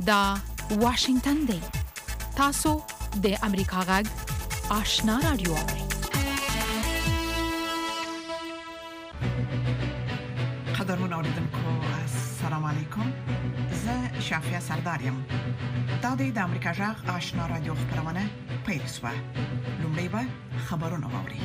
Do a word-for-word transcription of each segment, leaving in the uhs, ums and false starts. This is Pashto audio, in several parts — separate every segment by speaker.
Speaker 1: دا واشنگتن دی. تاسو د امریکا غږ آشنا رادیو.
Speaker 2: قدرمن اوریدونکو السلام علیکم. زه شافیا سردارم. دا د امریکا غږ آشنا رادیو خبرونه پیل شوه. لومړی به خبرونه واوري.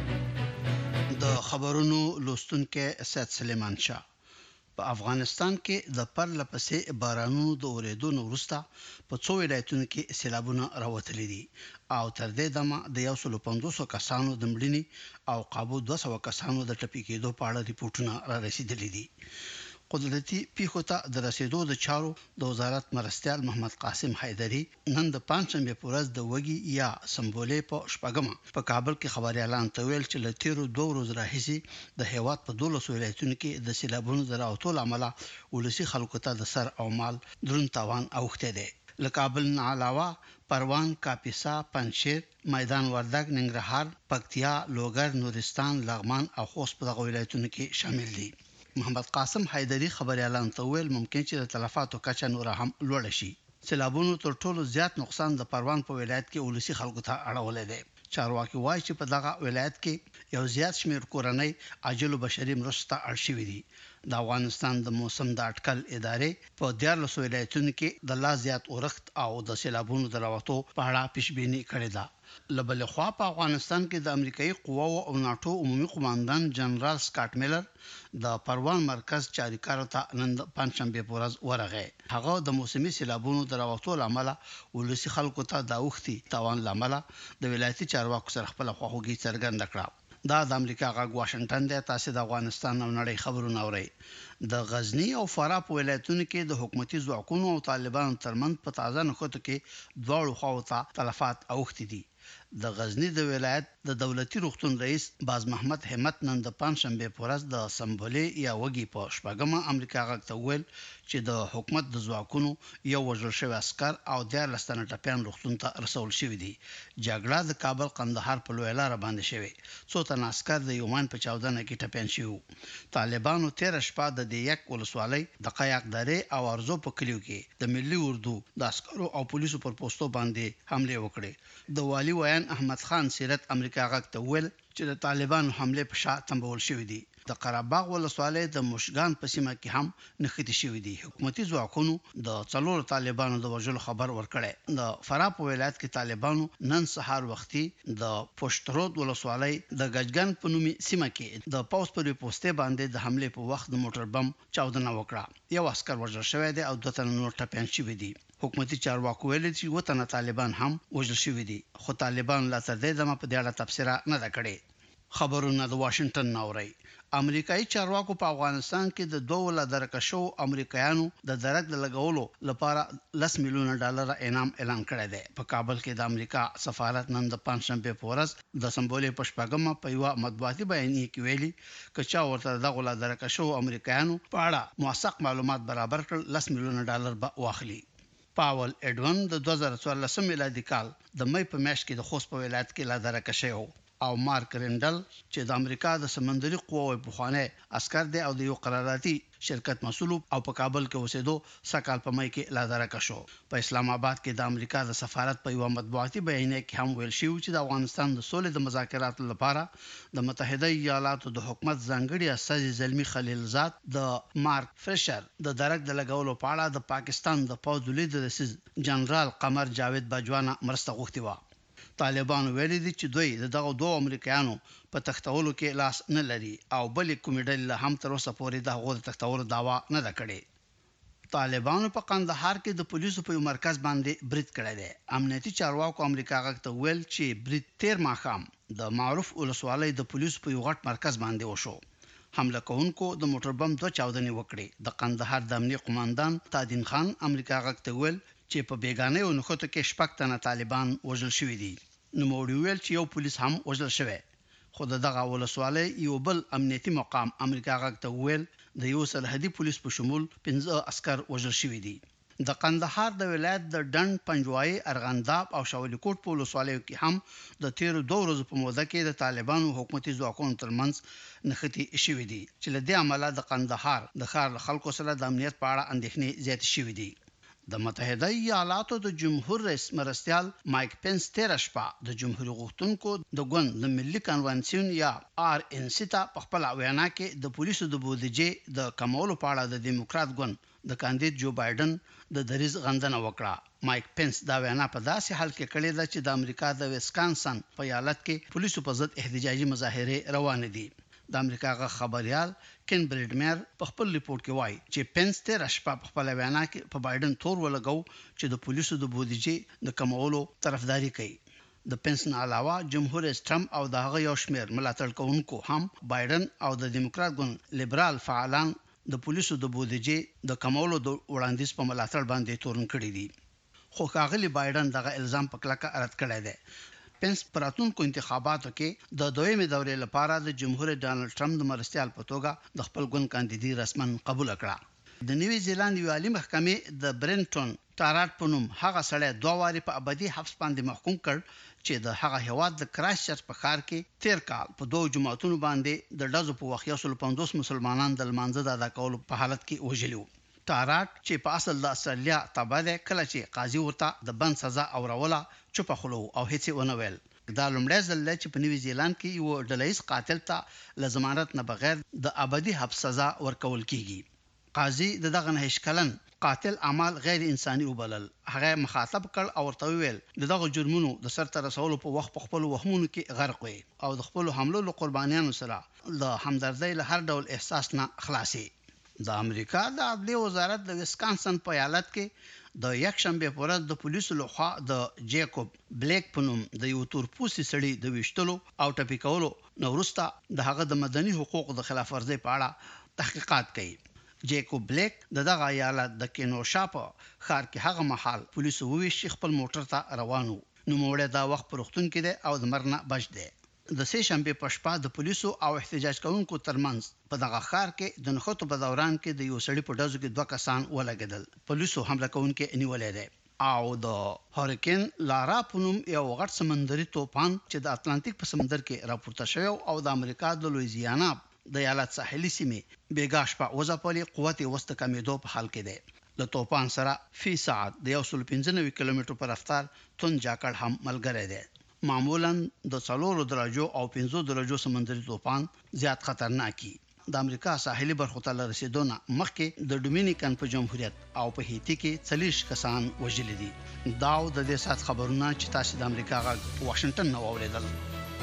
Speaker 3: د خبرونو لوستونکو سید سلیمان شاه. په افغانستان کې د پرله پسې بارانونو د اورېدو وروسته په څو ولایتونو کې سیلابونه راوتلي دي او تر دې دمه د یو سل پنځوس کسانو د مړینې او قابو دوه سوه کسانو د ټپي کېدو په اړه ریپورتونه را رسیدلي دي. قدرتي پیښو ته د رسیدو د چارو د وزارت مرستیال محمد قاسم حیدری نن د پنځشنبه په ورځ د وږي یا سمبولې په شپږمه په کابل کې خبري اعلان تویل چې له تیرو دوه ورځې راهیسې د هیواد په دولس ولایتونو کې د سیلابونو د راوتلو له امله ولسی خلکو ته د سر او مال درون تاوان اوښته دي. له کابل نه علاوه پروان، کاپیسا، پنجشیر، میدان وردګ، ننګرهار، پکتیا، لوګر، نورستان، لغمان او خوست په دغه ولایتونو کې شامل دي. محمد قاسم حیدری خبري اعلان تویل ممکن چې د تلفاتو کچه نور هم لوړ شي. سیلابونو تر ټولو زیات نقصان د پروان په ولایت کې ولسی خلکو ته اړولې دی. چارواکي وایي چې په دغه ولایت کې یو زیات شمیر کورنۍ عاجل بشري مرسته اړ شوې دي. د افغانستان د موسم د اټکل ادارې په دیارلس ولایتونو کې د لا زیات اورښت او د سیلابونو د راوتو په اړه پیشبینی کړې ده. لبل خوا په افغانستان کې د امریکایي قواو او ناتو عمومي قوماندان جنرال سکاټ میلر د پروان مرکز چاریکار ته نن پنځشنبه په ورځ ورغی. هغه د موسمي سیلابونو د راوتو لامل ولسی خلکو ته د اوختي تاوان لامل د ولایتي چارواکو سره خپل خواخوږي څرګنده کړه. دا د امریکا غږ واشنگټن دی. تاسو د افغانستان او نړۍ خبرونه اورئ. د غزنی او فراه په ولایتونو کې د حکومتي ځواکونو او طالبانو ترمنځ په تازه نښتو کې دواړو خواو ته تلفات اوښتي دي. د غزنی د ولایت د دولتي روغتون رئیس باز محمد همت نن د پنځشنبه په ورځ د سمبولې یا وږي په شپږمه امریکا غږ ته ویل چې د حکومت د ځواکونو یو وژل شوی عسكر او دیارلس تنه ټپیان روغتون ته رسول شوی دي. جګړه د کابل قندهار په لوی لار باندې شوی. څو تنه عسكر د یومان په چاودنه کې ټپیان شوی. طالبانو تیر شپه د دیک ولسوالۍ د قیاق درې او ارزو په کلیو کې د ملي اردو د عسکرو او پولیسو پر پوسټو باندې حمله وکړه. د والی ویان احمد خان سیرت امریکا غږ ته ویل چې د طالبانو حمله په شا تنبول شوې دي. د قرهباغ ولسوالۍ د مشګان په سیمه کې هم نښتې شوې دي. حکومتي ځواکونو د څلورو طالبانو د وژلو خبر ورکړی. د فراه په ولایت کې طالبانو نن سهار وختي د پښترود ولسوالۍ د گجګن په نومي سیمه کې د پوس پر پوسټه باندې د حمله په وخت د موټر بم چاودنه وکړه. یو عسكر وژل شوی دی او دوه تنه نور ټپیان شوي دي. حکومتي چارواکو ویل چې وطن طالبان هم وژل شوي دي، خو طالبان لا تر دې دمه په دې اړه تفسیر نه ده کړې. خبرونه د واشنگټن نوري. امریکایي چارواکو په افغانستان کې د دوه لا درکشو امریکایانو د درک د لګولو لپاره لس میلیون ډالر انعام اعلان کړی دی. په کابل کې د امریکا سفارت نن د پنځشنبه په ورځ د سمبولې په شپږمه په یو مطبوعاتي بیانیه کې ویلي چې چا ورته دغه لا درکشو امریکایانو په اړه موثق معلومات برابر کړ لس میلیون ډالر به واخلي. پاول اډون د دوه زره څوارلس میلادي کال د مې په میاشت کې د خوست په ولایت کې لا درکشي وو او مارک رندل چې د امریکا د سمندري قواو په خوانه عسكر دی او د یو قراردادي شرکت مسؤل او په کابل کې اوسېدو سکهال په مې کې لا درکشو. په اسلام آباد کې د امریکا د سفارت په یو مطبوعاتي بیانیه کې هم ویل شوی چې د افغانستان د سولې د مذاکراتو لپاره د متحده ایالاتو د حکومت ځانګړي استازي زلمی خلیلزاد د مارک فریشر د درک د لګولو په اړه د پاکستان د پوځ لیډر جنرال قمر جاوید باجوانه مرسته غوښتي و. طالبانو ویلي دي چې دوی دغه دوه امریکایانو په تختولو کې لاس نه لري او بلې کومې ډلې هم تر اوسه پورې دغه د تختولو دعوا نه ده کړې. طالبانو په قندهار کې د پولیسو په یو مرکز باندې برید کړی دی. امنیتي چارواکو امریکا غږ ته ویل چې برید تیر ماښام د معروف ولسوالۍ د پولیسو په یو غټ مرکز باندې وشو. حمله کوونکو د موټر بم دوه چاودنې وکړې. د قندهار د امنیتي قوماندان تادین خان امریکا غږ ته ویل چې په بیگانه او نخوته کې شپږ تنه طالبان وژل شوي دي. نو موړي ویل چې یو پولیس هم وژل شوی. خو دغه ولسوالۍ یو بل امنیتي مقام امریکا غږ ته ویل د یو سرحدي پولیس په شمول پنځه عسكر وژل شوي دي. د قندهار د ولایت د ډنډ پنجوای ارغنداب او شاولی کوټ په ولسوالیو کې هم د تیر دوه ورځې په موده کې د طالبانو حکومتي ځواکونو ترمنځ نښتې شوې دي چې له دې عمله د قندهار د ښار خلکو سره د امنیت په اړه اندېښنې زیاتې شوې دي. د متحده ایالاتو د جمهور رئیس مرستيال مایک پنس تیر شپه د جمهوریت غوښتونکو د ګوند د ملي کنوانسیون یا آر ان سی ته په خپل وینا کې د پولیسو د بودیجې د کمولو په اړه د دیموکرات ګوند د کاندید جو بایدن د دریز غندنه وکړه. مایک پنس دا وینا په داسې حال کې کړې ده چې د امریکا د ویسکانسن په ایالت کې پولیسو په ضد احتجاجي مظاهره روان دي. د امریکا غ خبريال کین بریډمیر په خپل ریپورت کې وایي چې پنس تیر شپه په خپل وینا کې په بایدن تور ولګو چې د پولیسو د بودیجې د کمولو طرفداري کوي. د پنس نه علاوه جمهور رئیس ټرمپ او دغه یو شمېر ملاتړ کوونکو هم بایدن او د دیموکرات ګوند لیبرال فعالان د پولیسو د بودیجې د کمولو د وړاندیز په ملاتړ باندې تورن کړی دي. خو ښاغلي بایدن دغه الزام په کلکه رد کړی دی. پنس پراتونکو انتخاباتو کې د دویمه دورې لپاره د جمهور ډانلډ ټرمپ د مرستيال په توګه د خپل ګوند کاندیدي رسمن قبول کړه. د نیوی زیلاند یو عالی محکمې د برنټون ټارات په نوم هغه سړی دوه واري په ابدي حبس باندې محکوم کړ چې د هغه هواد د کرایسټ چرچ په ښار کې تیر کال په دوه جمعتونو باندې د ډزو په وخت یو سل پنځوس مسلمانان د لمانځه د ادا کولو په حالت کې وژلي. ټارات چې په اصل د استرالیا تابع ده کله چې قاضي ورته د بند سزا اوروله چوپ خلو او هیڅ ونه ویل. دا لومړی ځل چې په نیوی زیلاند کې یو ډلهیز قاتل ته له ضمانت نه بغیر د ابدي حبس سزا ورکول کیږي. قاضي د دغه نه هیڅکلن قاتل اعمال غیر انساني وبلل. هغه مخاطب کړ او ورته ویل دغه جرمونو د سرته رسولو په وخت په خپل وهمونو کې غرق وي او د خپل حملو له قربانیانو سره د همدردۍ له هر ډول احساس نه خلاصي. د امریکا د عدلیې وزارت د ویسکانسن په ایالت کې د یک شنبه پر ورځ د پولیسو لخوا د جیکوب بلیک په نوم د یو تورپوستي سړي د وشتلو او ټپي کولو نو وروسته د هغه د مدني حقوقو د خلاف ورزۍ په اړه تحقیقات کوي. جیکوب بلیک د دغه ایالت د کینوشا په ښار کې هغه مهال پولیسو وویل چې خپل موټر ته روانو نو موړه دا وخت پروختون کې ده او د مرنه بچ ده. د سه شنبه په شپه د پولیسو او احتجاج کوونکو ترمنځ په دغه ښار کې د نخښتو په دوران کې د یو سړي په ډزو کې دوه کسان ولګیدل. پولیسو حمله کوونکو نیولې ده او د هریکین لارا په نوم یو غټ سمندري طوفان چې د اتلانتیک په سمندر کې راپورته شوی او د امریکا د لویزیانا د ایالت ساحلي سیمې بیګاش په وځپلې قوت وسط کمیدو په حال کې ده. د طوفان سره فی ساعت د یو سل پنځه نوي کیلومتر پر رفتار تون جاکړ هم ملګری ده. معمولا د څلورو درجو او پنځو درجو سمندري طوفان زیات خطرناکي. د امریکا ساحلي برخو ته رسیدونه مخکې د ډومینیکن په جمهوریت او په هیتی کې څلوېښت کسان وژل دي. دا د دې سات خبرونه چې تاسو د امریکا غږ واشنگټن نو اوریدل.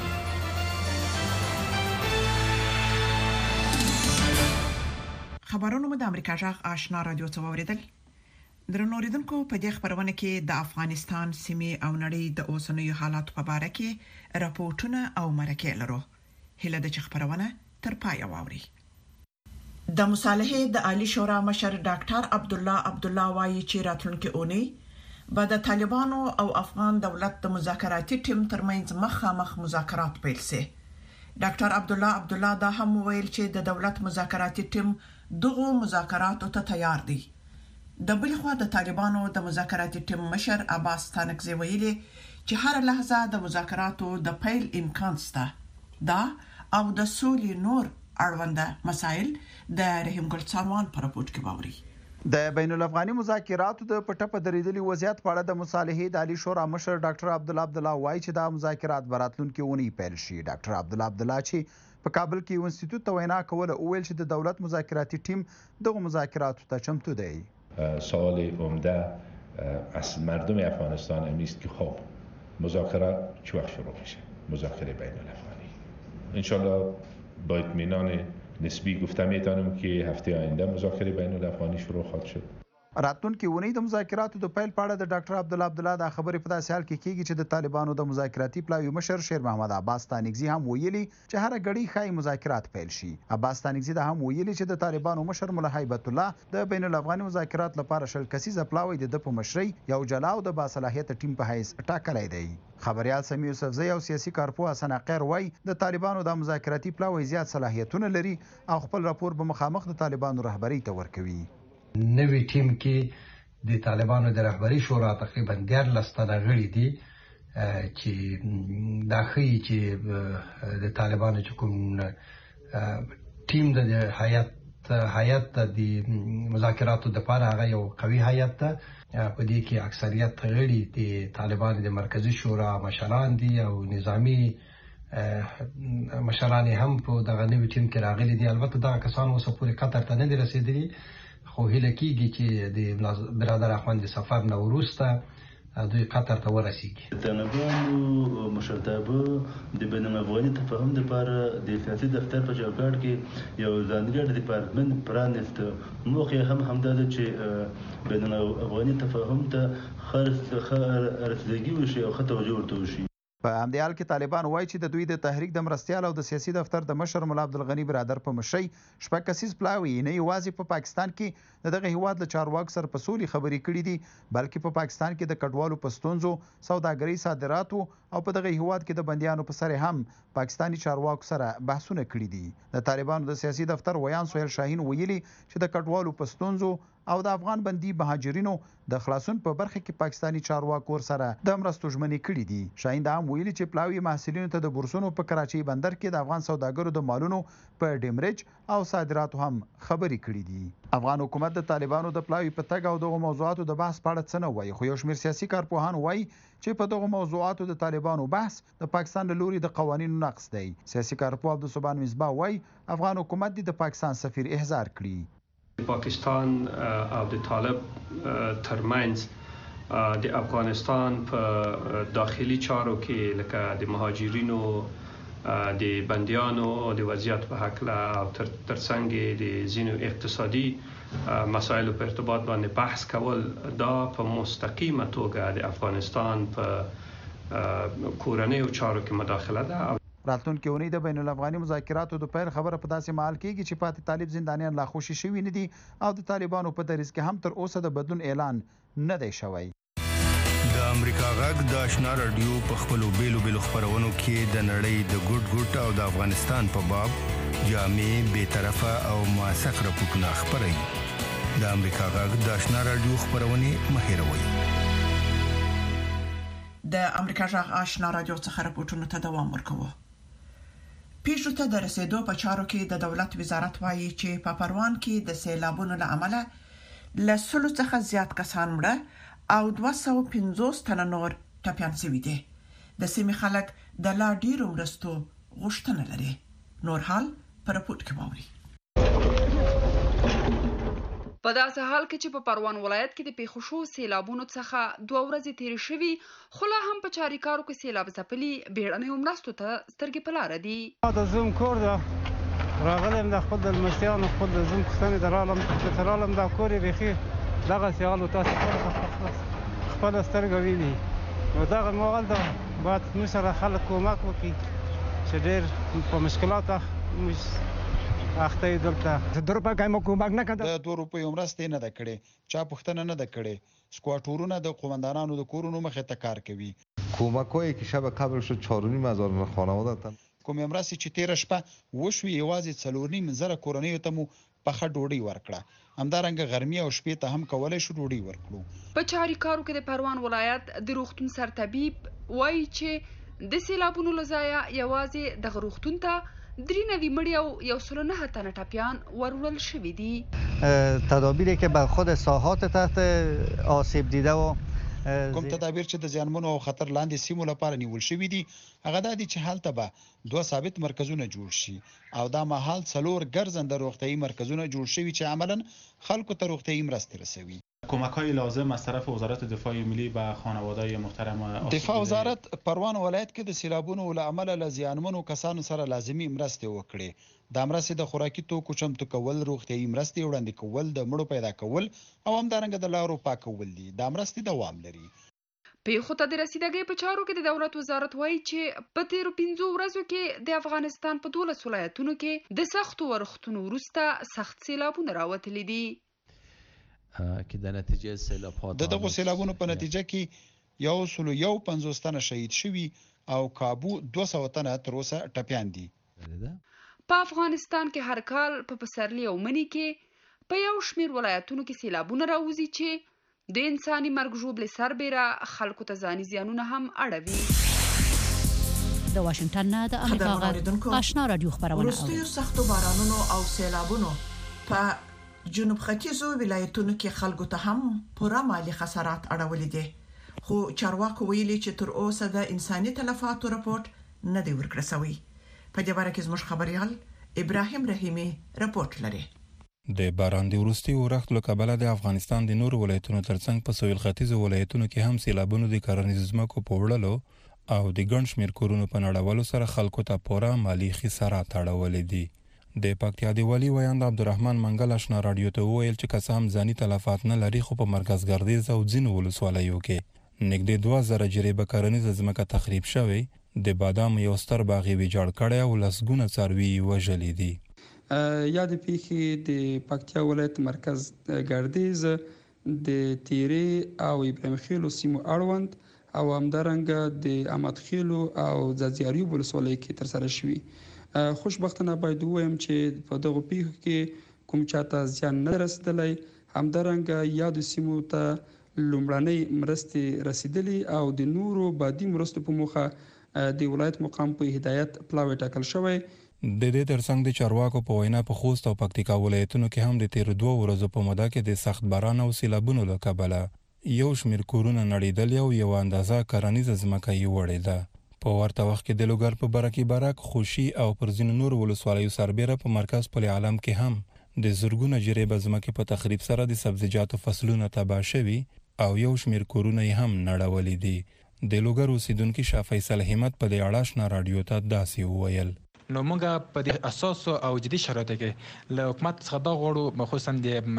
Speaker 2: خبرونه مو د امریکا غږ آشنا رادیو څخه اوریدل. درنوریدونکو په دې خبرونه کې د افغانستان سیمې او نړۍ د اوسنیو حالات په اړه کې راپورټونه او مرکې لرو. هله د خبرونه تر پای واوري. د مصالحې د عالی شورا مشر ډاکټر عبد الله عبد الله وايي چې راتلونکي اونۍ بعد د طالبانو او افغان دولت د مذاکراتي ټیم ترمنځ مخامخ مذاکرات پیل شي. ډاکټر عبد الله عبد الله دا هم ویل چې د دولت مذاکراتي ټیم دغه مذاکراتو ته تیار دی. د بل خوا د طالبانو د مذاکراتي ټیم مشر عباس تانکزی ویلي چې هر لحظه د مذاکراتو د پیل امکان شته. دا او د سولې نور اړوند مسائل د رحیم ګل څاروان په راپورټ کې باوري.
Speaker 4: د بین الافغاني مذاکراتو د پټه درېدلي وضعیت په اړه د مصالحې د عالی شورا مشر ډاکټر عبد الله عبد الله وايي چې دا مذاکرات براتلونکي ونی پیل شي. ډاکټر عبد الله عبد الله چې په کابل کې یو انسټیټیوټ ته وینا کوله او ویل چې د دولت مذاکراتي ټیم دغه مذاکراتو ته چمتو دی.
Speaker 5: سوال عمده از مردم افغانستان این است که خب مذاکرات چه وقت شروع میشه؟ مذاکره بین الافغانی انشالله با اطمینان نسبی گفته میتونم که هفته آینده مذاکره بین الافغانی شروع خواهد شد.
Speaker 4: راتلونکي ونی د مذاکراتو د پیل په اړه د ډاکټر عبد الله عبد الله د خبرې په داسې حال کې کیږي چې د طالبانو د مذاکراتي پلاوی مشر شیر محمد عباس تانکزی هم ویلي چې هر غړي خای مذاکرات پیل شي. عباس تانکزی دا هم ویلي چې د طالبانو مشر مولا هیبت الله د بین الافغاني مذاکرات لپاره شل کسیزه پلاوی د په مشرۍ یو جلاو د باصلاحیت ټیم په حیث ټاکلای دی. خبريال سمیع یوسفزئی او سیاسي کارپوه حسن اقیر وای د طالبانو د مذاکراتي پلاوی زیات صلاحیتونه لري او خپل راپور به مخامخ د طالبانو رهبری ته ورکوي.
Speaker 6: نوی ټیم کې د طالبانو د رهبری شورا تقریبا دیارلس تنه غړي دي چې دا ښیي چې د طالبانو چې کوم ټیم د هیئت هیئت د مذاکراتو د لپاره هغه یو قوي هیئت ده په دې کې اکثریت غړي د طالبانو د مرکزی شورا مشران دي او نظامی مشران هم په دغه نوي ټیم کې راغلي دي. البته دا کسان اوس پورې قطر ته نه دي رسیدلي، خو هیله کېږي چې د برادر اخوند د سفر نه وروسته دوی قطر ته ورسیږي.
Speaker 7: د طالبانو مشرتابه د بین الافغاني تفاهم لپاره د سیاسي دفتر په چوکاټ کې یو ځانګړی ډیپارټمنټ پرانیست. موخه هم همدا ده چې بین الافغاني تفاهم ته ښه رسیدګي وشي او ښه توجه ورته وشي.
Speaker 4: په همدې حال کې طالبان وایي چې د دوی د تحریک د مرستیال او د سیاسي دفتر د مشر ملا عبدالغني برادر په مشرۍ شپږ کسیز پلاوي نه یوازې په پاکستان کې د دغه هیواد له چارواکو سره په سولې خبرې کړې دي، بلکې په پاکستان کې د کډوالو په ستونزو، سوداګرۍ، صادراتو او په دغه هیواد کې د بندیانو په سر هم پاکستاني چارواکو سره بحثونه کړي دي. د طالبانو د سیاسي دفتر ویان سهیل شاهین ویلي چې د کډوالو په ستونزو او د افغان بندي مهاجرینو د خلاصون په برخه کې پاکستاني چارواکو سره د مرستو ژمنې کړې دي. شاهین دا هم ویلي چې پلاوي محصلینو ته د بورسونو په کراچۍ بندر کې د افغان سوداګرو د مالونو په ډیمریج او صادراتو هم خبرې کړې دي. افغان حکومت د طالبانو د پلاوي په تګ او دغه موضوعاتو د بحث په اړه څه نه وایي، خو یو شمېر سیاسي کارپوهان وایي چې په دغه موضوعاتو د طالبانو بحث د پاکستان له لوري د قوانینو نقض دی. سیاسي کارپوه عبدالصبحان مصباح وایي افغان حکومت د پاکستان سفیر احضار کړي.
Speaker 8: پاکستان او د طالب ترمنځ د افغانستان په داخلي چارو کې لکه د مهاجرینو، د بندیانو د وضعیت په هکله او ترڅنګ د ځینو اقتصادي مسایلو په ارتباط باندې بحث کول دا په مستقیمه توګه د افغانستان په کورنیو چارو کې مداخله ده.
Speaker 4: راتلونکي اونۍ د بین الافغاني مذاکراتو د پیل خبره په داسې مهال کېږي چې پاتې طالب زندانیان لا خوشي شوي نه دي او د طالبانو په دریځ کې هم تر اوسه د بدلون اعلان نه دی شوی.
Speaker 9: د امریکا غږ د آشنا رادیو په خپلو بیلو بیلو خپرونو کې د نړۍ د ګوټ ګوټ او د افغانستان په باب جامع، بېطرفه او موثق راپورټونه خپروي. د امریکا غږ د آشنا رادیو خپرونې مه هېروئ.
Speaker 2: د امریکا غږ آشنا رادیو څخه راپورټونو ته دوام ورکوو. پیښو ته د رسیدو په چارو کې د دولت وزارت وایي چې په پروان کې د سیلابونو له امله له سلو څخه زیات کسان مړه او دوه سوه پنځوس تنه نور ټپیان شوي دي. د سیمې خلک د لا ډیرو مرستو غوښتنه لري. نور حال په راپورټ کې واوري.
Speaker 10: په داسې حال کې چې په پروان ولایت کې د پیښو شو سیلابونو څخه دوه ورځې تیرې شوي، خو لا هم په چاریکارو کې سیلاب ځپلي بیړنیو مرستو ته سترګې په لاره دي.
Speaker 11: د زوم کور ده راغلم د خپل د لمسیانو خپل د زوم پوښتنې د رالم چې رالم دا کور یې بیخي دغسې حال و تاسې خپله سترګه ویني. نو دغه مهال ده باید موږ سره خلک کومک وکړي چې ډېر په مشکلاتو اخته یې دلته د روپۍ مو کومک نه کړه.
Speaker 12: د دوه روپیو مرستې نه ده کړې، چا پوښتنه نه ده کړې. سکواټورونه د قومندانانو د کورونو مخې ته کار کوي.
Speaker 13: کمک‌هایی که شب قبل شد چهار و نیم هزار خانواده
Speaker 12: کومې مرستې چې تېره شپه وشوې یوازې څلور نیم زره کورنیو ته مو پخه ډوډۍ ورکړه. همدارنګه غرمې او شپې ته هم کولی شو ډوډۍ ورکړو.
Speaker 10: په چاریکارو کې د پروان ولایت د روغتون سرطبیب وایي چې د سیلابونو له ځایه یوازې دغه روغتون ته درې نوي مړي او یو سل و نه تنه ټپیان وروړل شوي دي.
Speaker 14: تدابیری که بر خود ساحات تحت آسیب دیده و
Speaker 12: کوم تدابیر چې د زیانمنو او خطر لاندې سیمو لپاره نیول شوي دي هغه دا دي چې هلته به دوه ثابت مرکزونه جوړ شي او دا مهال څلور ګرځنده روغتیایي مرکزونه جوړ شوي چې عملاً خلکو ته روغتیایي مرستې رسوي.
Speaker 15: کمک‌های لازم از طرف وزارت دفاع ملی به خانواده‌های محترم
Speaker 12: دفاع وزارت پروان ولایت کې د سیلابونو له امله له زیانمنو کسانو سره لازمي مرستې وکړي. دا مرستې د خوراکي توکو چمتو کول، روغتیایي مرستې وړاندې کول، د مړو پیدا کول او همدارنګه د لارو پاکول دي. دا مرستې دوام لري.
Speaker 10: پیښو ته د رسیدګۍ په چارو کې د دولت وزارت وایي چې په تیرو پنځو ورځو کې د افغانستان په دولس ولایتونو کې د سختو ورښتونو وروسته سخت سیلابونه راوتلي دي.
Speaker 16: که د نتیجه سیلاب ها
Speaker 12: د دغه سیلابونو په نتیجه کې یو سل یو پنځوس تنه شهید شوي او کابو دوه سوه تنه تر اوسه ټپیان دي.
Speaker 10: په افغانستان کې هر کال په پسرلي او مني کې په یو شمېر ولایتونو کې سیلابونه راوځي چې د انساني مرګ ژوبلې سربېره خلکو ته ځاني زیانونه هم اړوي.
Speaker 17: د واشنګټن نه د امریکا غږ آشنا رادیو خپرونه.
Speaker 2: وروستیو سختو بارانونو او سیلابونو په جنوب ختیځو ولایتونو کې خلکو ته هم پوره مالی خسارات اړولې دي خو چارواکو ویلي چې تر اوسه د انساني تلفاتو راپورټ نه دی ورکړل شوی په دې اړه کې زموږ خبريال ابراهيم رحیمي راپورټ لري
Speaker 18: د باران د ورستي ورښت له کبله د افغانستان د نورو ولایتونو ترڅنګ په سویل ختیځو ولایتونو کې هم سیلابونو د کرنیزو ځمکو په وړلو او د ګڼ شمېر کورونو په نړولو سره خلکو ته پوره مالي خسارات اړولې دي د پکتیا د والي ویاند عبدالرحمن منګل آشنا رادیو ته وویل چې که څه هم ځاني تلفات نه لري خو په مرکز ګردیز او ځینو ولسوالیو کې نږدې دوه زره جریبه کرنیزه ځمکه تخریب شوې د بادام یو ستر باغ یې ویجاړ کړی او لسګونه څاروي یې وژلي دي
Speaker 19: یا د پیښې د پکتیا ولایت مرکز ګردیز د تیری او ابراهیم خیلو سیمو اړوند او همدارنګه د احمد خیلو او ځاځیاریو ولسوالۍ کې ترسره شوې خوشبختانه باید ووایم چې په دغه پیښو کې کوم چاته زیان نه رسیدلی همدارنګه یا د سیمو ته لومړنۍ مرستې رسیدلې او د نورو بادي مرستو په موخه د ولایت مقام په هدایت پلاوی ټاکل شوی
Speaker 18: د دې ترڅنګ د چارواکو په وینا په خوست او پکتیکا ولایتونو کې هم د تیر دوه ورځو په موده کې د سخت باران او سیلابونو له کبله یو شمېر کورونه نړېدلي او یو اندازه کرنیزه ځمکه یې وړېده په ورته وخت کې د لوګر په بره کې برک خوشي او پر ځینو نورو ولسوالیو سربیره په مرکز پل عالم کې هم د زرګونه جریبه ځمکې په تخریب سره د سبزیجاتو فصلونه تباه شوي او یو شمېر کورونه یې هم نړولي دي د لوګر اوسیدونکي شاه فیصل همت په دې اړه آشنا رادیو ته داسې وویل
Speaker 15: نو موږ په دې اساس او جدي شرایطو کې له حکومت څخه دا غواړو خصوصا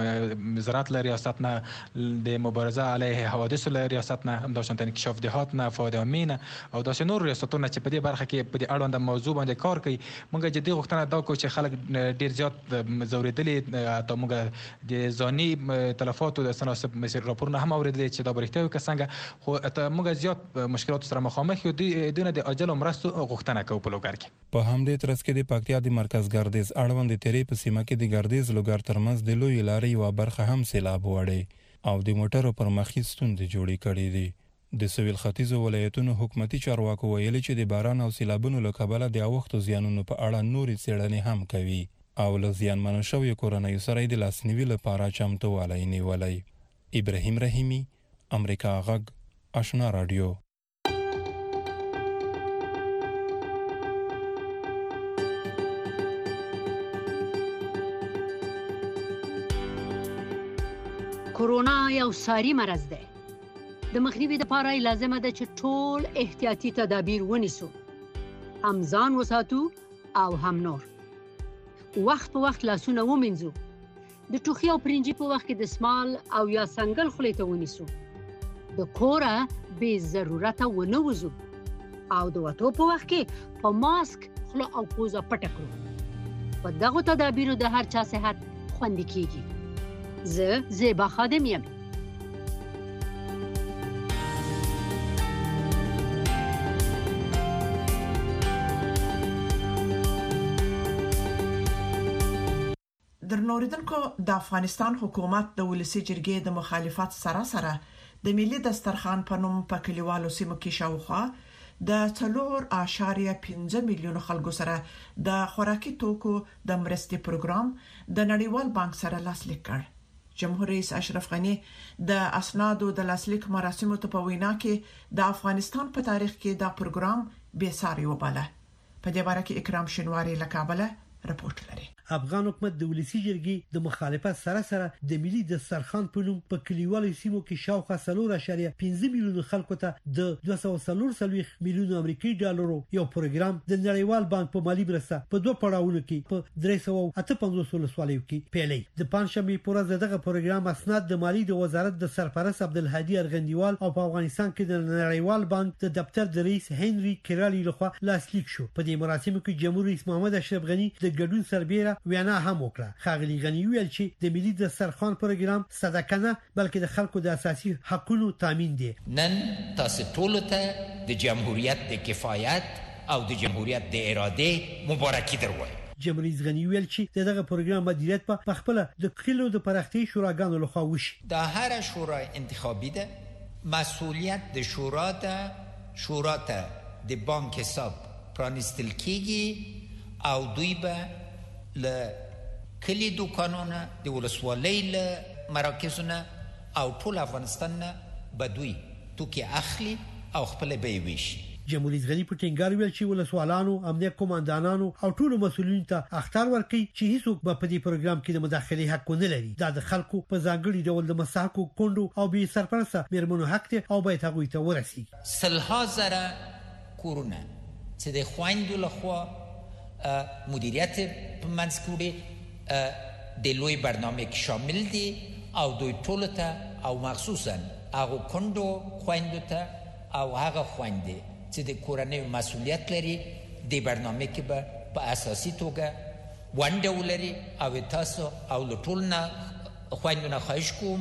Speaker 15: د وزارت له ریاست نه د مبارزه علیه حوادث له ریاست نه همداشان انکشاف دهات نه فاید امین او داسې نور ریاستونه چې په دې برخه کې په دې اړوند موضوع باندې کار کوي موږ جدي غوښتنه دا کوو چې خلک ډیر زیات زوریدلي تا موږ د ځاني تلفاتو د تناسب مسیر راپورونه هم اوریدلي چې دا برېښتیا که څنګه خو موږ زیات مشکلات سره مخامخ یو دونه د عاجل مرستو غوښتنه کوو په لوګر کې
Speaker 18: په همدې ترڅ کې د پکتیا د مرکز ګردیز اړوند د تیری په سیمه کې د ګردیز لوګر ترمنځ د لوی لارې یوه برخه هم سیلاب وړی او د موټرو پر مخې ستونزې جوړې کړې دي د سویل ختیځو ولایتونو حکومتي چارواکو ویلي چې د باران او سیلابونو له کبله د اوښتو زیانونو په اړه نورې څېړنې هم کوي او له زیانمنو شویو کورنیو سره د لاسنیوي لپاره چمتووالی نیولی ابراهیم رحیمي امریکا غږ آشنا رادیو
Speaker 17: کورونا یو ساري مرض دی د مخنیوي لپاره لازمه ده چې ټول احتیاطي تدابیر ونیسو هم ځان وساتو او هم نور وخت په وخت لاسونه ومینځو د ټوخي او پرنجي په وخت کې د سمال او یا سنگل خولې ته ونیسو د کوره بې ضرورته ونه وځو او د وتو په وخت کې په ماسک خوله او پوزه پټه کړو په دغو تدابیرو د هر چا صحت خوندي کیږي زه زیبا خادم یم
Speaker 2: درنوریدونکو د افغانستان حکومت د ولسی جرګې د مخالفت سره سره د ملي دسترخوان په نوم په کلیوالو سیمو کې شاوخوا د څلور اعشاریه پنځه میلیون خلکو سره د خوراکي توکو د مرستې پروګرام د نړیوال بانک سره لاسلیک کړ جمهور رئیس اشرف غنی د اسنادو د لاسلیک مراسمو ته په وینا کې د افغانستان په تاریخ کې دا پروګرام بې ساري وباله په دې اړه کې اکرام شینواری له کابل راپورټ لري
Speaker 20: افغان حکومت د ولسی جرګې د مخالفت سره سره د ملي دسترخوان په نوم په کلیوالو سیمو کې شاوخوا څلور اعشاریه پنځه میلیون خلکو ته د دوه سوه څلور څلوېښت میلیون امریکایي ډالرو یو پروګرام د نړیوال بانک په مالی مرسته په دوه پړاوونو کې په درې سوه اته پنځوس ولسوالیو کې پیلي د پنځشنبې په ورځ دغه پروګرام اسناد د مالی د وزارت د سرپرست عبدالهادي ارغندیوال او په افغانستان کې د نړیوال بانک د دفتر د رئیس هنري کرالی لخوا لاسلیک شو په دې مراسمو کې جمهور رئیس محمد اشرف غنی د ګډون سربیره وینا هم وکړه خاغلی غنی ویل چې د ملي دسترخوان پروګرام صدقه نه بلکې د خلکو د اساسي حقوقو تامین دی
Speaker 21: نن تاسو ټول ته د جمهوریت د کفایت او د جمهوریت د اراده مبارکي دروایم
Speaker 20: جمهور رئیس غنی ویل چې دغه پروګرام مدیریت په خپل د کلیو د پرختي شوراګانو لخوا وشي
Speaker 21: د هر شورا انتخابي ده مسئولیت د شورا ده شورا ته د بانک حساب پرانستل کیږي او دوی به ل کلي دوکانونه د ولسوالۍ له مراکزو نه او ټول افغانستان نه به دوی توکي اخلي او خپل به یې ویشي.
Speaker 20: جمهوریت غنی په ټینګار ویل چې ولسوالانو، امنیت قوماندانانو او ټولو مسؤلینو ته اختیار ورکړي چې هیڅوک به په دې پروګرام کې د مداخلې حق نه لري. دا د خلکو په ځانګړي ډول د مستحقو کونډو او بې سرپرسته میرمنو حق دی او باید هغوی ته ورسیږي.
Speaker 21: سلها زره کورونه چې د خویندو لخوا مدیریت په منځ کې وړي د لوی برنامه کې شامل دي او دوی ټولو ته او مخصوصا هغو کونډو خویندو ته او هغه خویندې چې د کورنۍ مسؤلیت لري د برنامه کې به په اساسي توګه ونډه ولري او تاسو او له ټولو نه خویندو نه خواهش کوم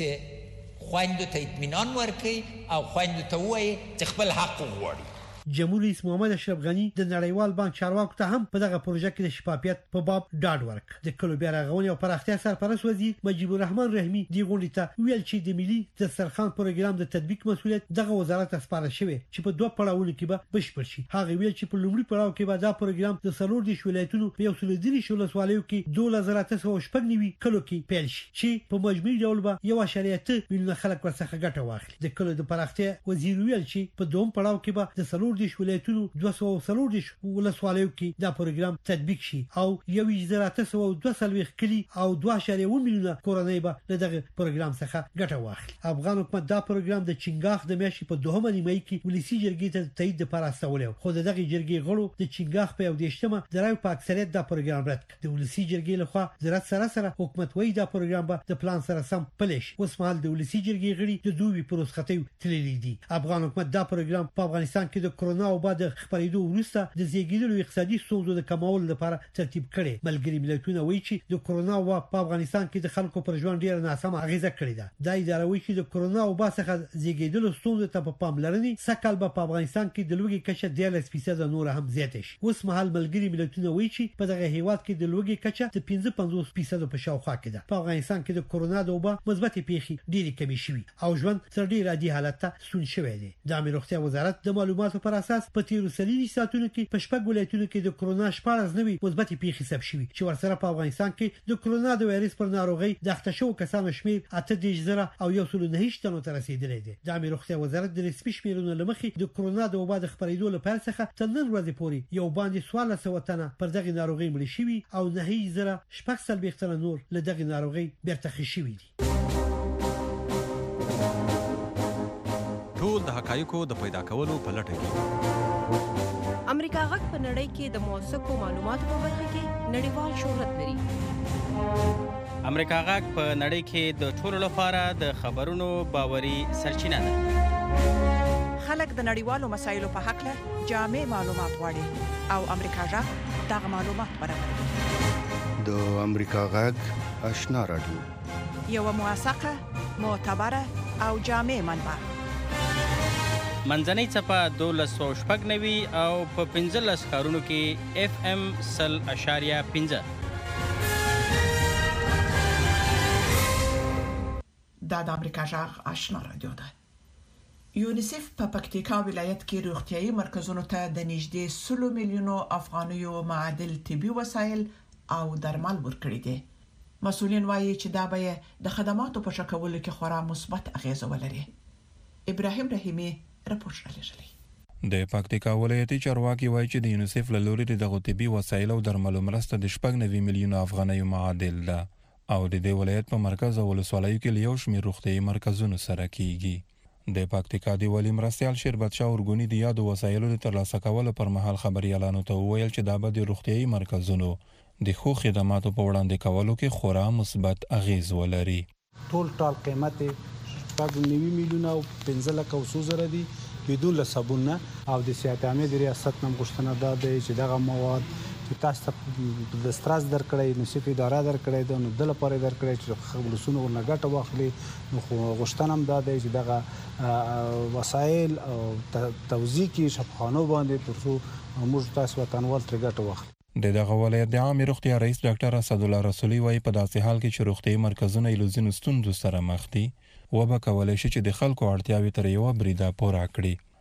Speaker 21: چې خویندو ته اطمینان ورکړي او خویندو ته ووایي چې خپل حق وغواړي.
Speaker 20: جمهور رئیس محمد اشرف غنی د نړیوال بانک چارواکو ته هم په دغه پروژه کې د شفافیت په باب ډاډ ورکړ. د کلو بیا رغونې او پراختیا سرپرست وزیر مجيب الرحمن رحیمي دی غونډې ته ویل چې د ملي دسترخوان پروګرام د تطبیق مسؤلیت دغه وزارت سپارل شوی چې په دوه پړاوونو کې به بشپړ شي. هغه ویل چې په لومړي پړاو کې به دا پروګرام د څلور د ولایتونو په یو سل درې ولسوالیو کې دوه هزار اته سوه شپږ نوي کلو کې پیل شي چې په مجموعي ډول به یو اعشاریه اته میلیونه خلک ورڅخه ګټه واخلي. د کلو د پراختیا وزیر ویل چې په دوم پړاو کې به د څلور د ولایتونو دوه سوه څلور ولسوالیو کې دا پروګرام تطبیق شي او یو هزار اته سوه دوه څلوېښت کلي او دوه اعشاریه اووه میلیونه کورنۍ به له دغه پروګرام څخه ګټه واخلي. افغان حکومت دا پروګرام د چنګاخ د میاشتې په دوهمه نیمایي کې ولسي جرګې ته تایید لپاره استولی خو د دغه جرګې غړو د چنګاخ په یو دېرشمه د رایو په اکثریت دا پروګرام رد کړ. د ولسي جرګې لخوا زراعت سره سره حکومت وایي دا پروګرام به د پلان سره سم پلی شي. اوس مهال د ولسي جرګې غړي د دوی په رخصتیو تللي دي. افغان حکومت دا پروګرام په افغانستان کې د کرونا او بعد خپرېدو وروسته د زیږیدلو اقتصادي ستونزو د کمولو لپاره ترتیب کړي. ملګري ملتونه وایي چې د کرونا وبا په افغانستان کې د خلکو پر ژوند ډیره ناسمه اغیزه کړې ده. دا اداره وایي چې د کرونا وبا څخه زیږیدلو ستونزو ته په پاملرنې سکهال به په افغانستان کې د لوږې کچه دیارلس فیصده نور هم زیاته شي. اوس مهال ملګري ملتونه وایي چې په دغه هیواد کې د لوږې کچه د پنځه پنځوس فیصده په شاوخوا کې ده. په افغانستان کې د کرونا د وبا مثبت پیښې ډېرې کمې شوي او ژوند تر ډېر عادي حالت ته ستون شوی دی. د عامه روغتیا وزارت د معلوماتو پر اساس په تیرو څلوېښتو ساعتونو کې په شپږ ولایتونو کې د کرونا شپاړس نوي مثبت پیښې ثبت شوي چې ورسره په افغانستان کې د کرونا د وایرس پر ناروغۍ د اخته شوو کسانو شمیر اته دېرش زره او یو سل نهه تنو ته رسیدلی دی. د عامه روغتیا وزارت د رسمي شمیرونو له مخې د کرونا د وبا د خپرېدو له پیل څخه تر نن ورځې پورې یو باندې څوارلس سوه تنه پر دغه ناروغۍ مړه شوي او نهه زره شپږ څلوېښت تنه نور له دغه ناروغۍ بیرته ښه شوي دي.
Speaker 1: ټول د حقایقو د پیدا کولو په لټه کې
Speaker 22: امریکا غږ په نړۍ کې د موثقو معلوماتو په برخه کې نړیوال شهرت لري.
Speaker 23: امریکا غږ په نړۍ کې د ټولو لپاره د خبرونو باوري سرچینه ده.
Speaker 2: خلک د نړیوالو مسایلو په حق له جامع معلومات غواړي او امریکا غږ دغه معلومات برابروي.
Speaker 9: د امریکا غږ آشنا رادیو
Speaker 2: یو موثقه، معتبره او جامع منبع.
Speaker 23: منځنۍ څپه دولس سوه شپږ نوي او په پنځلس ښارونو کې اف ام سل اشاریه پنځه.
Speaker 2: دا د امریکا غږ آشنا رادیو ده. یونیسف په پکتیکا ولایت کې روغتیايي مرکزونو ته د نږدې سلو میلیونو افغانیو معادل طبي وسایل او درمل ورکړي دي. مسؤلین وایي چې دا به د خدماتو په ښه کولو کې خورا مثبت اغیزه ولري. ابراهیم رحیمی راپور رالیږلی.
Speaker 18: د پکتیکا ولایتي چارواکي وایي چې د یونیسف له لوري د دغو طبي وسایلو او درملو مرسته د شپږ نوي میلیونو افغانیو معادل ده او د دې ولایت په مرکز او ولسوالیو کې له یو شمېر روغتیايي مرکزونو سره کیږي. د پکتیکا د والي مرستیال شیربت شاه اورګوني د یادو وسایلو د ترلاسه کولو پر مهال خبريالانو ته وویل چې دا به د روغتیايي مرکزونو د ښو خدماتو په وړاندې کولو کې خورا مثبت اغیز ولري.
Speaker 24: ټول ټال قیمت شپږ نوي میلیونه او پنځه لکه او څو زره دي بدون له صابون نه او د صحت عامه د ریاست نم غوښتنه ده چې دغه مواد چې تاسو ته د سترس درکړی نو چې اداره درکړی ده نو د لپاره درکړی چې خپلسونو ورنه ګټه واخلي. نو غوښتنه هم ده چې دغه وسایل او توزیع کې شفاخانو باندې ترڅو موږ تاسو وطنوال تر ګټه واخلي.
Speaker 18: د دغه ولایت د عامه روغتیا رئیس ډاکټر اسدالله رسولي وایي په داسې حال کې چې روغتیايي مرکزونه یې له ځینو ستونزو سره مخ دي وبه کولی شي چې د خلکو اړتیاوې تر یوه بریده پوره کړي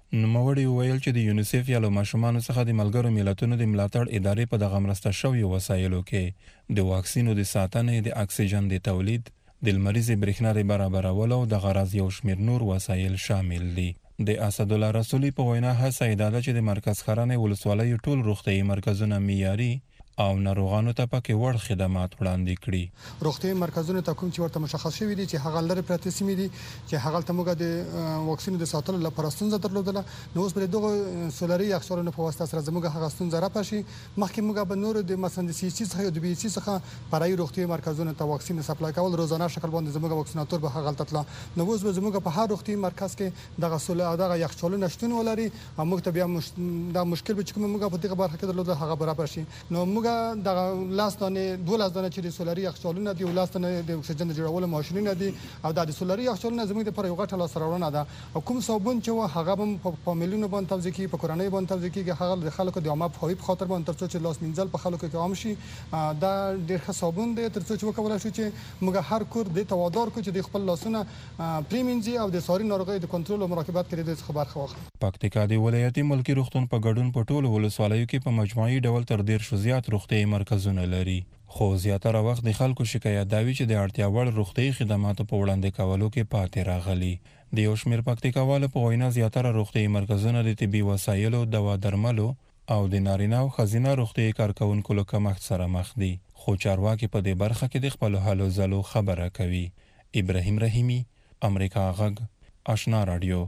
Speaker 18: نوموړي وویل چې د یونیسف یا له ماشومانو څخه د ملګرو ملتونو د ملاتړ ادارې په دغه مرسته شویو وسایلو کې د واکسینو د ساتنې، د اکسیجن د تولید، د لمریزې برېښنا د برابرولو او د غرض یو شمېر نور وسایل شامل دي. د اسدالله رسولي په وینا هڅه یې دا ده چې د مرکز ښرنې ولسوالیو ټول روغتیايي مرکزونه معیاري او ناروغانو ته پکې وړ خدمات وړاندې کړي.
Speaker 3: روغتیايي مرکزونه ته کوم چې ورته مشخص شوي دي چې هغه لري پرته سیمې دي چې هغه ته موږ د واکسینو د ساتلو لپاره ستونزه درلودله، نو اوس په دغه سولري یخچالونو په واسطه سره زموږ هغه ستونزه راپاشي. مخکې موږ به نور د مثلا د سی سی څخه د بي سی څخه پرای روغتیايي مرکزونو ته واکسین سپلای کول روزانه شکل باندې زموږ واکسیناتور به هغه تطلا، نو اوس به زموږ په هر روغتیايي مرکز کې دغه سولر دغه یخچالونه شتون ولري او موږ ته بیا مش... دا مشکل به چې موږ په دغه برخه کې درلوده هغه برابر شي. نو موږ دغه لاس دانه دولس دانه چې د سولري یخچالونه دي، لاس دانه د اکسیجن جوړولو ماشينونه دي او د سولري یخچالونه زموږ د پر یو غټه لاس راوړنه ده. او کوم صابون چې هغه هم په فامیلونو باندې توزیع کی په کورنۍ باندې توزیع کیږي، هغه د خلکو د عامه په خاطر باندې ترڅو چې لاس منځل په خلکو کې عام شي. دا ډېر ښه صابون دی ترڅو چې وکولای شو چې موږ هر کور د توادار کو چې د خپل لاسونه پریمینځي او د ساري ناروغي د کنټرول او مراقبت کړي د خبر خواخ.
Speaker 18: پکتیکا د ولایتي ملکی روغتون په ګډون په ټولو ولسوالیو کې په مجموعي ډول تر ډیر شو زیات روغتیايي مرکزونه لري، خو زیاتره وخت د خلکو شکایت دا وي چې د اړتیا وړ روغتیايي خدماتو په وړاندې کولو کې پاتې راغلي. د یو شمېر پکتیکاوالو په وینا زیاتره روغتیايي مرکزونه د طبي وسایلو، دوا درملو او د نارینه او ښځینه روغتیايي کارکوونکو له کمښت سره مخ دي، خو چارواکي په دې برخه کې د خپلو هلو ځلو خبره کوي. ابراهیم رحیمي، امریکا غږ، آشنا رادیو.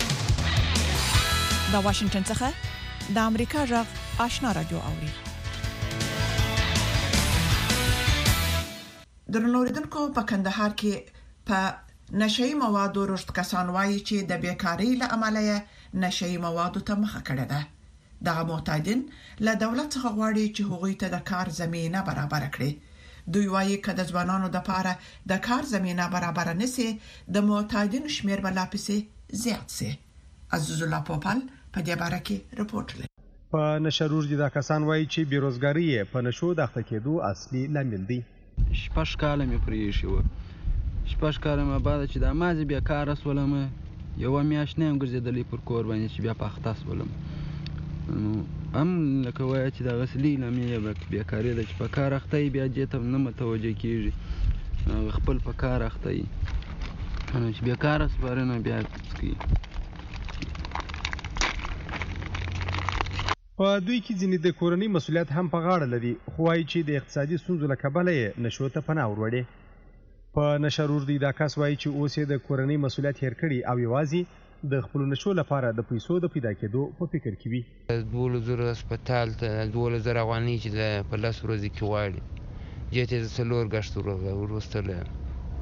Speaker 2: د واشنگټن څخه د امریکا غږ آشنا رادیو اوري. د نوریدونکو په کندهار کې په نشئی موادو رشد کسان وایي چې د بیکاری له امله نشئی موادو ته مخه کړه ده. دغه معتادین له دولت څخه غواړي چې هغوی ته د کار زمينه برابر کړي. دوی وایي چې د ځوانانو لپاره د کار زمينه برابر نشي، د معتادین شمیر بل لاپسې زیات سي. عزیز الله پوپل په دې باره کې رپورټ لري.
Speaker 5: په نشروج دي دا کسان وایي چې بیروزګاری په نشو د اخته کېدو اصلي لامل دی.
Speaker 6: شپږ کاله مې پرې ایښي وو، شپږ کاله مې بعد چې دا مازې بیکاره شولم، یوه میاشت نه یم ګرځېدلی پر کور باندې چې بیا په اخته شولم. هم لکه وایه چې دغسې لوی لامل یې بیکاري ده چې په کار اخته یي، بیا دې ته نه متوجه کېږي، خپل په کار اخته یي، چې بیکاره سپاره نه بیا څه کوي.
Speaker 5: په دوی کې ځینې د کورنۍ مسولیت هم په غاړه لري، خو وایي چې د اقتصادي ستونزو له کبله یې نشو ته پناه وروړې. په نشرور دی دا کس وایي چې اوس یې د کورنۍ مسولیت هېر کړي او یوازې د خپلو نشو لپاره د پیسو د پیدا کېدو په فکر کې وي.
Speaker 7: دولس زره هسپتال ته دولس زره افغانۍ چې په لس ورځې کې غواړي، دې ته زه څلور ګشت وروستلی یم.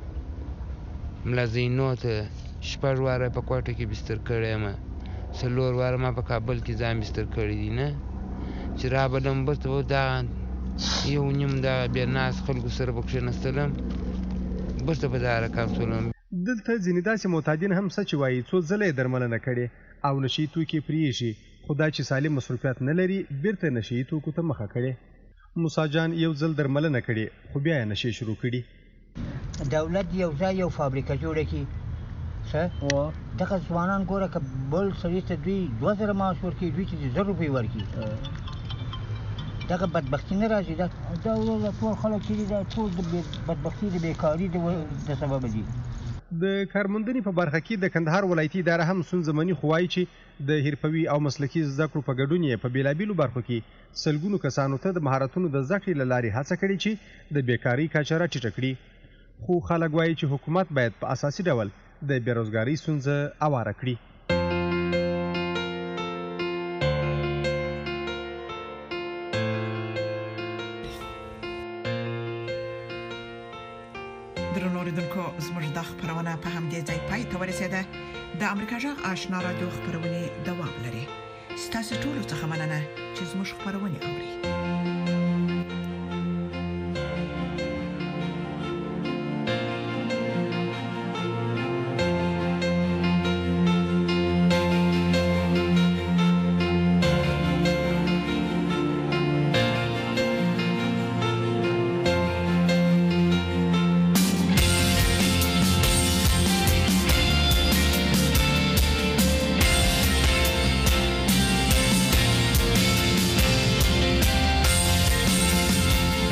Speaker 7: ملازینو ته شپږ واره په کوټه کې بستر کړی یم، څلور واره ما په کابل کې ځان بستر کړی دي، نه چې رابلم بېرته دا یو نیم دا بیا ناست خلکو سره به کښېنستلم، بېرته په دا رقم شولم.
Speaker 5: دلته ځینې داسې معتادین هم څه چې وایي څو ځله یې درملنه کړې او نشي توکي پرې ایښي، خو دا چې سالم مصروفیت نه لري بیرته نشي توکو ته مخه کړې. موسی جان یو ځل درملنه کړې خو بیا یې نشي شروع کړي.
Speaker 25: دولت یو ځای یو فابریکه جوړه کړي، څه دغه ځوانان ګوره که بل سړي ته دوی دوه زره معاش ورکړي، دوی ته دې زر روپۍ ورکړي، دغه بدبختي نه راځي. دا ټول خلک چې دي دا ټول د بدبختي د بیکاري د سببه دي.
Speaker 5: د کارموندنې په برخه کې د کندهار ولایتي اداره هم ستونزمني، خو وایي چې د حرفوي او مسلکي زده کړو په ګډون یې په بېلابېلو برخو کې سلګونو کسانو ته د مهارتونو د زده کړې له لارې هڅه کړې چې د بیکارۍ کچه راټیټه کړي. خو خلک وایي چې حکومت باید په اساسي ډول د بیروزګارۍ ستونزه اواره کړي.
Speaker 2: درنو اوریدونکو، زموږ د خبرونه په همدې ځای پای ته ورسېده. د امریکا غږ آشنا رادیو خبرونه دوام لري. ستاسو ټول څه مننه چې زموږ خبرونه اوري.